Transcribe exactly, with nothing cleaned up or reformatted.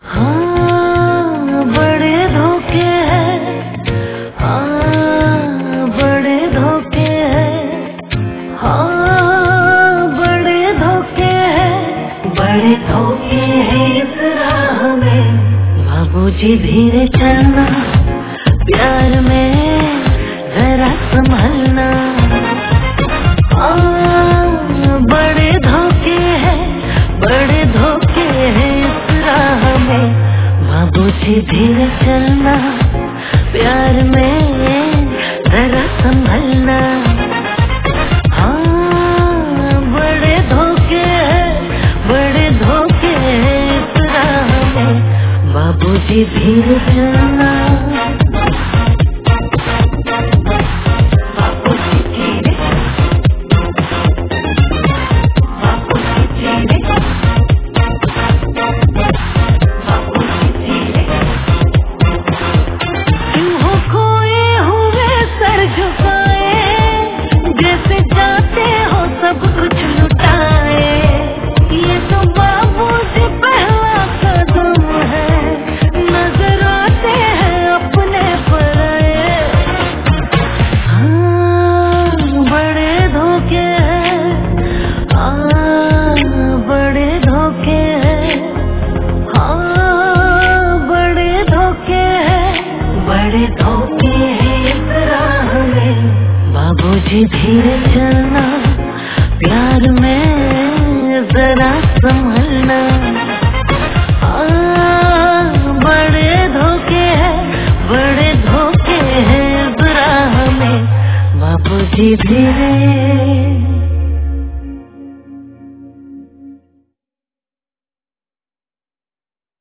हाँ बड़े धोखे हैं, हाँ बड़े धोखे हैं, हाँ बड़े धोखे हैं, बड़े धोखे हैं इस राह में। बाबूजी धीरे चलना, प्यार में जरा संभलना। हाँ बड़े धोखे हैं, बड़े धोखे हैं इस राह में। बाबूजी धीरे चलना, प्यार में जरा संभलना। हाँ बड़े धोखे हैं, बड़े धोखे हैं इस राह में। बाबूजी धीरे चलना। बड़े धोखे हैं इस राह में। बाबूजी धीरे चलना, प्यार में जरा संभलना। हाँ बड़े धोखे हैं, बड़े धोखे हैं इस राह में। बाबूजी धीरे